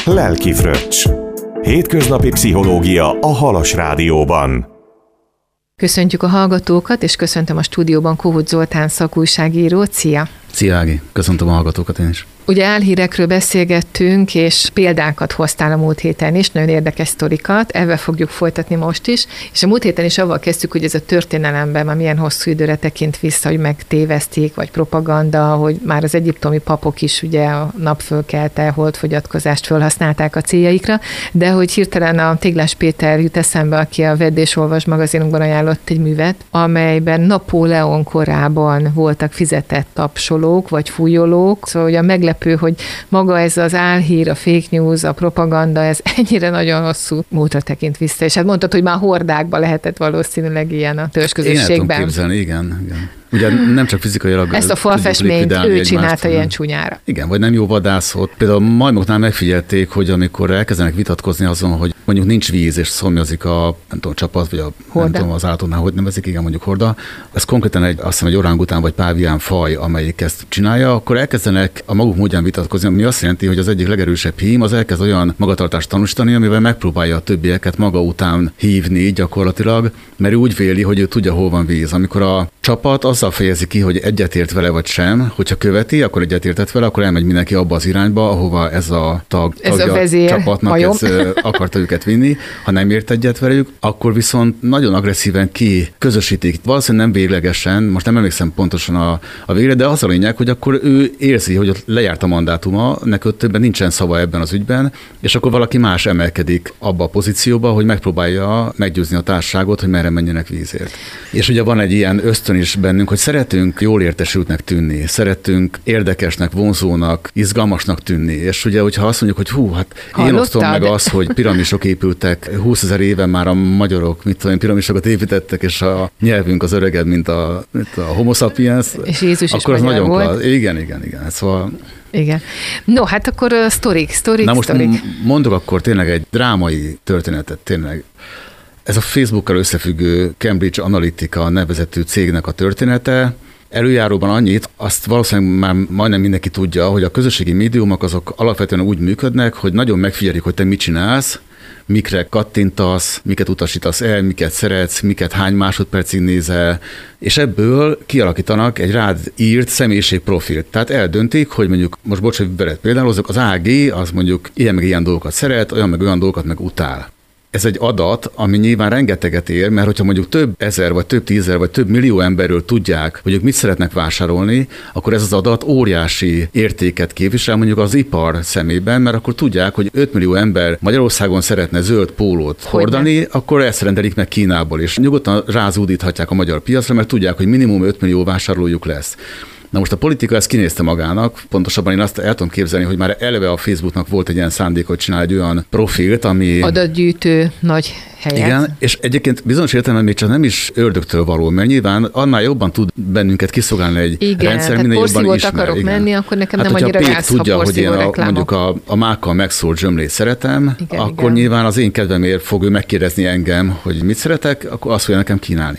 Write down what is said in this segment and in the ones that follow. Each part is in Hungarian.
Lelki fröccs. Hétköznapi pszichológia a Halas Rádióban. Köszöntjük a hallgatókat, és köszöntöm a stúdióban Kohut Zoltán szakújságírót. Szia! Szia Ági, köszöntöm a hallgatókat én is. Ugye álhírekről beszélgettünk, és példákat hoztál a múlt héten is, nagyon érdekes sztorikat, ebben fogjuk folytatni most is, és a múlt héten is avval kezdtük, hogy ez a történelemben már milyen hosszú időre tekint vissza, hogy megtéveszték, vagy propaganda, hogy már az egyiptomi papok is ugye a napfölkelte holdfogyatkozást felhasználták a céljaikra, de hogy hirtelen a Téglás Péter jut eszembe, aki a Vedd és Olvasd magazinunkban ajánlott egy művet, amelyben Napóleon korában voltak fizetett tapsolók, vagy fújolók, szóval ugye meglepő, hogy maga ez az álhír, a fake news, a propaganda, ez ennyire nagyon hosszú múltra tekint vissza. És hát mondtad, hogy már hordákban lehetett valószínűleg ilyen a törzsközösségben. Én el tudom képzelni, igen. Ugye nem csak fizikailag. Ezt a falfestményt ő csinálta ilyen csúnyára. Igen, vagy nem jó vadászott. Például a majmoknál megfigyelték, hogy amikor elkezdenek vitatkozni azon, hogy mondjuk nincs víz, és szomjazik a nem tudom, csapat, vagy nem tudom, az állatoknál, hogy nevezik, igen, mondjuk horda. Ez konkrétan azt hiszem, egy orángután vagy pávián faj, amelyik ezt csinálja, akkor elkezdenek a maguk módján vitatkozni, ami azt jelenti, hogy az egyik legerősebb hím az elkezd olyan magatartást tanúsítani, amivel megpróbálja a többieket maga után hívni gyakorlatilag, mert ő úgy véli, hogy ő tudja, hol van víz. Amikor a csapat azzal fejezi ki, hogy egyetért vele vagy sem, hogyha követi, akkor egyetértett vele, akkor elmegy mindenki abba az irányba, ahova ez a tagja csapatnak akarta őket vinni. Ha nem ért egyet velük, akkor viszont nagyon agresszíven közösítik. Valószínűleg nem véglegesen, most nem emlékszem pontosan a végre, de az a lényeg, hogy akkor ő érzi, hogy ott lejárt a mandátuma, neki többen nincsen szava ebben az ügyben, és akkor valaki más emelkedik abba a pozícióba, hogy megpróbálja meggyőzni a társaságot, hogy merre menjenek vízért. És ugye van egy ilyen ösztön is bennünk, hogy szeretünk jól értesültnek tűnni, szeretünk érdekesnek, vonzónak, izgalmasnak tűnni. És ugye, hogyha azt mondjuk, hogy hát én osztom meg azt, hogy piramisok épültek 20 000 éve már a magyarok, piramisokat építettek, és a nyelvünk az öregebb, mint a homo sapiens. És Jézus akkor is az nagyon volt. Igen. Szóval... Igen. No, hát akkor sztorik. Na most mondok akkor tényleg egy drámai történetet, tényleg. Ez a Facebookkal összefüggő Cambridge Analytica nevezetű cégnek a története. Előjáróban annyit, azt valószínűleg már majdnem mindenki tudja, hogy a közösségi médiumok azok alapvetően úgy működnek, hogy nagyon megfigyelik, hogy te mit csinálsz, mikre kattintasz, miket utasítasz el, miket szeretsz, miket hány másodpercig nézel, és ebből kialakítanak egy rád írt személyiségprofilt. Tehát eldöntik, hogy mondjuk, most bocs, hogy veled például, az AG, az mondjuk ilyen meg ilyen dolgokat szeret, olyan meg olyan dolgokat meg utál. Ez egy adat, ami nyilván rengeteget ér, mert hogyha mondjuk több ezer, vagy több tízezer, vagy több millió emberről tudják, hogy ők mit szeretnek vásárolni, akkor ez az adat óriási értéket képvisel mondjuk az ipar szemében, mert akkor tudják, hogy 5 millió ember Magyarországon szeretne zöld pólót hordani, akkor ezt rendelik meg Kínából, és nyugodtan rázúdíthatják a magyar piacra, mert tudják, hogy minimum 5 millió vásárlójuk lesz. Na most a politika ezt kinézte magának, pontosabban én azt el tudom képzelni, hogy már eleve a Facebooknak volt egy ilyen szándék, hogy csinál egy olyan profilt, ami... adatgyűjtő nagy helyet. Igen, és egyébként bizonyos értelemben még csak nem is ördögtől való, mert nyilván annál jobban tud bennünket kiszolgálni egy rendszer, minél jobban ismer. Akarok menni, akkor nekem nem annyira gáz, ha tudja, hogy én mondjuk a mákkal megszólt zsömlét szeretem, akkor nyilván az én kedvemért fog ő megkérdezni engem, hogy mit szeretek, akkor azt fogja nekem kínálni.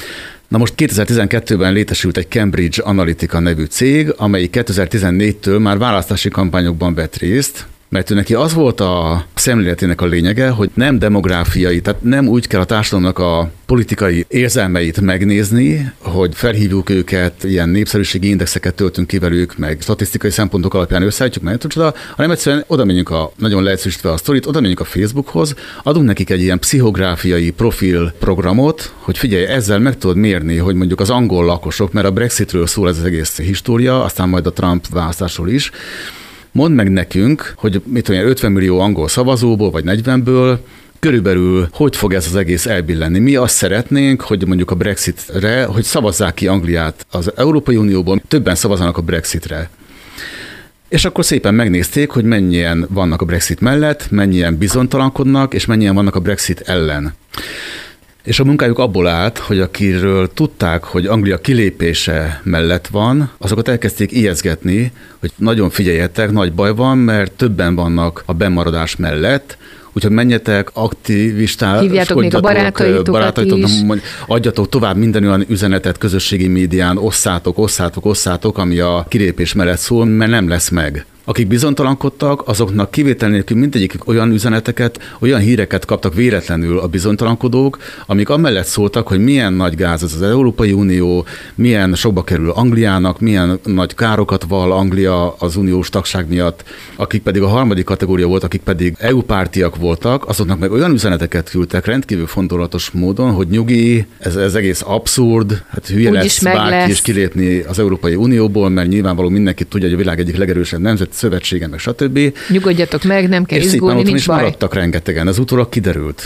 Na most 2012-ben létesült egy Cambridge Analytica nevű cég, amelyik 2014-től már választási kampányokban vett részt, mert ő neki az volt a szemléletének a lényege, hogy nem demográfiai, tehát nem úgy kell a társadalomnak a politikai érzelmeit megnézni, hogy felhívjuk őket, ilyen népszerűségi indexeket töltünk ki velük, meg statisztikai szempontok alapján összeállítjuk, hanem egyszerűen oda menjünk nagyon leegyszerűsítve a sztorit, oda menjünk a Facebookhoz, adunk nekik egy ilyen pszichográfiai profilprogramot, hogy figyelj, ezzel meg tudod mérni, hogy mondjuk az angol lakosok, mert a Brexitről szól ez az egész história, aztán majd a Trump választásról is. Mondd meg nekünk, hogy 50 millió angol szavazóból, vagy 40-ből, körülbelül hogy fog ez az egész elbillenni. Mi azt szeretnénk, hogy mondjuk a Brexitre, hogy szavazzák ki Angliát az Európai Unióból, többen szavazanak a Brexitre. És akkor szépen megnézték, hogy mennyien vannak a Brexit mellett, mennyien bizonytalankodnak, és mennyien vannak a Brexit ellen. És a munkájuk abból állt, hogy akiről tudták, hogy Anglia kilépése mellett van, azokat elkezdték ijeszgetni, hogy nagyon figyeljetek, nagy baj van, mert többen vannak a bennmaradás mellett, úgyhogy menjetek, aktivisták, hívjátok még a barátaitokat is. Adjatok tovább minden olyan üzenetet közösségi médián, osszátok, ami a kilépés mellett szól, mert nem lesz meg. Akik bizonytalankodtak, azoknak kivétel nélkül mindegyik olyan üzeneteket, olyan híreket kaptak véletlenül a bizonytalankodók, amik amellett szóltak, hogy milyen nagy gáz ez az Európai Unió, milyen sokba kerül Angliának, milyen nagy károkat vall Anglia az uniós tagság miatt, akik pedig a harmadik kategória volt, akik pedig EU pártiak voltak, azoknak meg olyan üzeneteket küldtek rendkívül fontolatos módon, hogy nyugi, ez egész abszurd, hát hülye lesz bárki is kilépni az Európai Unióból, mert nyilvánvaló mindenki tudja, hogy a világ egyik legerősebb nemzet szövetsége, meg stb. Nyugodjatok meg, nem kell izgulni, nincs is baj. Maradtak rengetegen, ez utólag kiderült.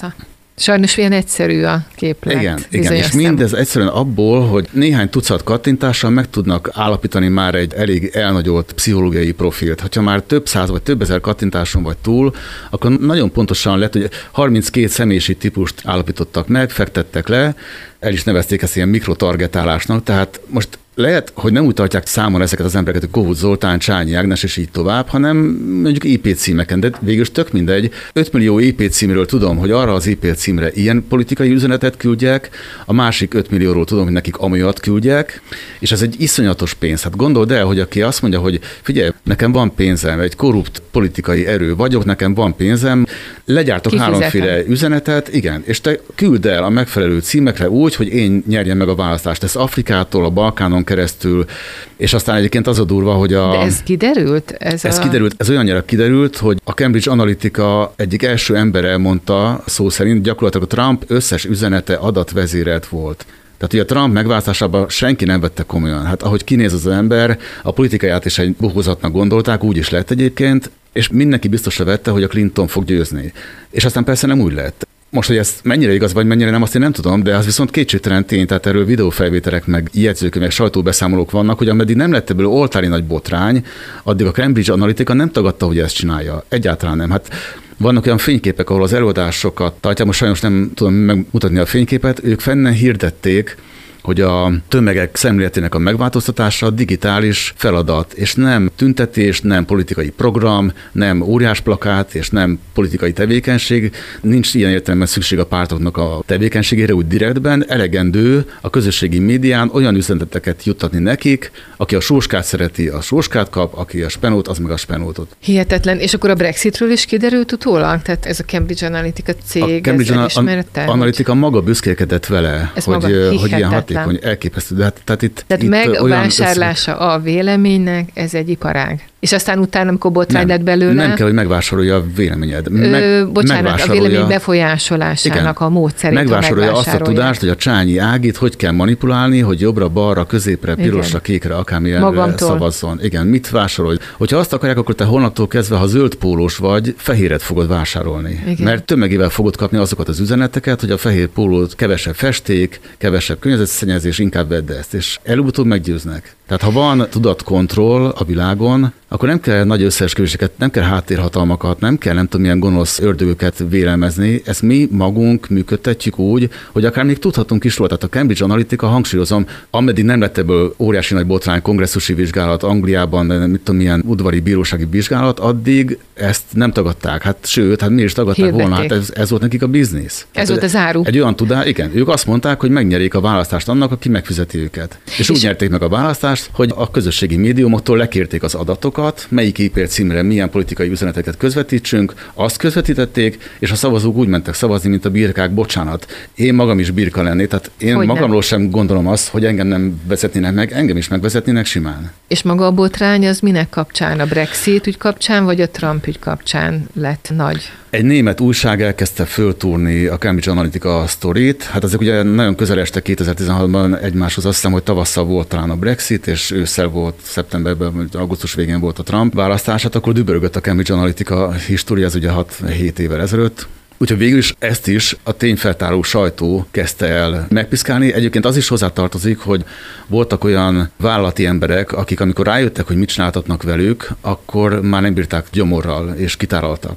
Sajnos ilyen egyszerű a képlet. Igen, és mindez egyszerűen abból, hogy néhány tucat kattintással meg tudnak állapítani már egy elég elnagyolt pszichológiai profilt. Ha már több száz vagy több ezer kattintáson vagy túl, akkor nagyon pontosan lett, hogy 32 személyiség típust állapítottak meg, fektettek le, el is nevezték ezt ilyen mikrotargetálásnak, tehát most lehet, hogy nem úgy tartják számon ezeket az embereket, hogy Kohut Zoltán, Csányi Ágnes és így tovább, hanem mondjuk IP címeken, de végülis tök mindegy. 5 millió IP címről tudom, hogy arra az IP címre ilyen politikai üzenetet küldjek, a másik 5 millióról tudom, hogy nekik amiatt küldjek, és ez egy iszonyatos pénz. Hát gondold el, hogy aki azt mondja, hogy figyelj, nekem van pénzem, egy korrupt politikai erő vagyok, nekem van pénzem, legyártok háromféle üzenetet, igen, és te küld el a megfelelő címekre úgy, hogy én nyerjem meg a választást. Ez Afrikától, a Balkánon keresztül, és aztán egyébként az a durva, hogy De ez kiderült? Kiderült, ez olyannyira kiderült, hogy a Cambridge Analytica egyik első embere mondta szó szerint, gyakorlatilag a Trump összes üzenete adatvezérelt volt. Tehát ugye a Trump megválasztásában senki nem vette komolyan. Hát ahogy kinéz az ember, a politikáját is egy bohózatnak gondolták, úgy is lett egyébként, és mindenki biztosra vette, hogy a Clinton fog győzni. És aztán persze nem úgy lett. Most, hogy ez mennyire igaz, vagy mennyire nem, azt én nem tudom, de az viszont kétségtelen tény, tehát erről videófelvételek, meg jegyzőkönyvek, sajtóbeszámolók vannak, hogy ameddig nem lett ebből oltári nagy botrány, addig a Cambridge Analytica nem tagadta, hogy ezt csinálja. Egyáltalán nem. Hát vannak olyan fényképek, ahol az előadásokat tartják, most sajnos nem tudom megmutatni a fényképet, ők fennen hirdették, hogy a tömegek szemléletének a megváltoztatása digitális feladat, és nem tüntetés, nem politikai program, nem óriásplakát, és nem politikai tevékenység. Nincs ilyen értelemben szükség a pártoknak a tevékenységére úgy direktben, elegendő a közösségi médián olyan üzeneteket juttatni nekik, aki a sóskát szereti, a sóskát kap, aki a spenót, az meg a spenótot. Hihetetlen. És akkor a Brexitről is kiderült utólag? Tehát ez a Cambridge Analytica cég, a Cambridge Analytica maga büszkélkedett vele, hogy ilyen hatékony, elképesztő. Tehát megvásárlása a véleménynek, ez egy iparág. És aztán utána, amikor botrány lett belőle... Nem kell, hogy megvásárolja a véleményed. Bocsánat, a vélemény befolyásolásának a módszerét. Megvásárolja azt a tudást, hogy a Csányi Ágit hogy kell manipulálni, hogy jobbra, balra, középre, pirosra, kékre, akármilyenre szavazzon. Igen, mit vásárolj? Hogyha azt akarják, akkor te holnaptól kezdve, ha zöld pólós vagy, fehéret fogod vásárolni. Igen. Mert tömegével fogod kapni azokat az üzeneteket, hogy a fehér pólót kevesebb festék, kevesebb környezetszennyezés, inkább vedd ezt. És előbb-utóbb meggyőznek. Tehát ha van tudatkontroll a világon, akkor nem kell nagy összeesküvéseket, nem kell háttérhatalmakat, nem kell nem tudom milyen gonosz ördögöket vélelmezni. Ezt mi magunk működtetjük úgy, hogy akár még tudhatunk is róla. Tehát a Cambridge Analytica, hangsúlyozom, ameddig nem lett ebből óriási nagy botrány, kongresszusi vizsgálat Angliában, mit tudom milyen udvari bírósági vizsgálat, addig ezt nem tagadták. Hát sőt, mi is tagadták volna, hát ez volt nekik a biznisz. Ez volt az áru. Egy olyan tudás, igen, ők azt mondták, hogy megnyerik a választást annak, aki megfizeti őket. És úgy nyerték meg a választást, hogy a közösségi médiumoktól lekérték az adatokat, melyik IP címre milyen politikai üzeneteket közvetítsünk, azt közvetítették, és a szavazók úgy mentek szavazni, mint a birkák, bocsánat. Én magam is birka lennék, tehát én hogy magamról nem. Sem gondolom azt, hogy engem nem vezetnének meg, engem is megvezetnének simán. És maga a botrány az minek kapcsán? A Brexit ügy kapcsán, vagy a Trump ügy kapcsán lett nagy? Egy német újság elkezdte föltúrni a Cambridge Analytica sztorit. Hát ezek ugye nagyon közel estek 2016-ban egymáshoz. Azt hiszem, hogy tavasszal volt talán a Brexit, és ősszel volt, szeptemberben, augusztus végén volt a Trump választás. Hát akkor dübörögött a Cambridge Analytica história, ez ugye 6-7 évvel ezelőtt. Úgyhogy végül is ezt is a tényfeltáró sajtó kezdte el megpiszkálni. Egyébként az is hozzátartozik, hogy voltak olyan vállalati emberek, akik amikor rájöttek, hogy mit csináltatnak velük, akkor már nem bírták gyomorral, és kitáraltak.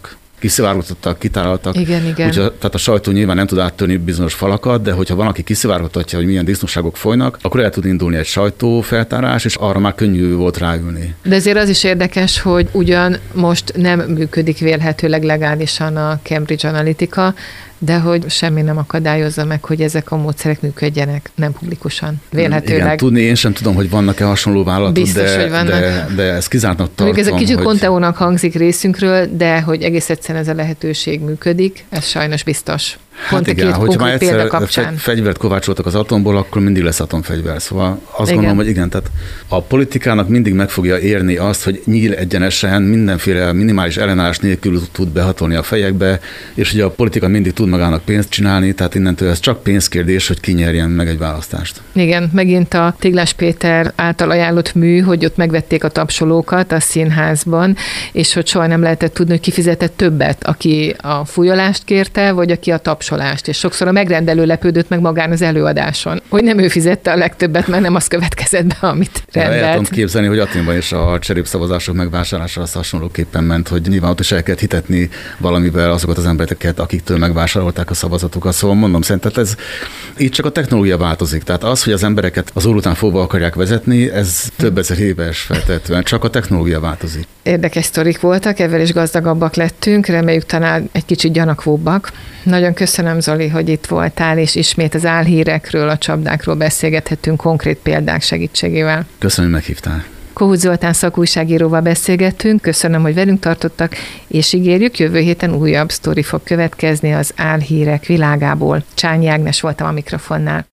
kiszivárogtattak, kitároltak. Igen. Tehát a sajtó nyilván nem tud áttörni bizonyos falakat, de hogyha van, aki kiszivárogtatja, hogy milyen disznóságok folynak, akkor el tud indulni egy sajtófeltárás, és arra már könnyű volt ráülni. De azért az is érdekes, hogy ugyan most nem működik vélhetőleg legálisan a Cambridge Analytica, de hogy semmi nem akadályozza meg, hogy ezek a módszerek működjenek, nem publikusan, vélhetőleg. Igen, tudni, én sem tudom, hogy vannak-e hasonló vállalatok, biztos, hogy vannak. De ez kizártnak tartom. Ez a kicsit konteónak hangzik részünkről, de hogy egész egyszerűen ez a lehetőség működik, ez sajnos biztos. Hát igen, hogyha már egyszer fegyvert kovácsoltak az atomból, akkor mindig lesz atomfegyver. Szóval azt gondolom, hogy igen, tehát a politikának mindig meg fogja érni azt, hogy nyíl egyenesen, mindenféle minimális ellenállás nélkül tud behatolni a fejekbe, és ugye a politika mindig tud magának pénzt csinálni, tehát innentől ez csak pénzkérdés, hogy ki nyerjen meg egy választást. Igen, megint a Téglás Péter által ajánlott mű, hogy ott megvették a tapsolókat a színházban, és hogy soha nem lehetett tudni, hogy ki fizetett többet, aki a fújolást kérte, vagy aki a tapsolást, és sokszor a megrendelő lepődött meg magán az előadáson, hogy nem ő fizette a legtöbbet, mert nem az következett be, amit rendelt. El tudom képzelni, hogy Athénban is a cserépszavazások megvásárlása az hasonlóképpen ment, hogy nyilván ott is el kellett hitetni valamivel azokat az embereket, akiktől megvásárolták a szavazatokat. Szóval mondom, szerintem ez így csak a technológia változik. Tehát az, hogy az embereket az óra után fogva akarják vezetni, ez több ezer éves feltétlenül, csak a technológia változik. Érdekes sztorik voltak, ezzel is gazdagabbak lettünk, reméljük talán egy kicsit gyanakvóbbak. Nagyon köszönöm, Zoli, hogy itt voltál, és ismét az álhírekről, a csapdákról beszélgethettünk konkrét példák segítségével. Köszönöm, hogy meghívtál. Kohut Zoltán szakújságíróval beszélgettünk, köszönöm, hogy velünk tartottak, és ígérjük, jövő héten újabb sztori fog következni az álhírek világából. Csányi Ágnes voltam a mikrofonnál.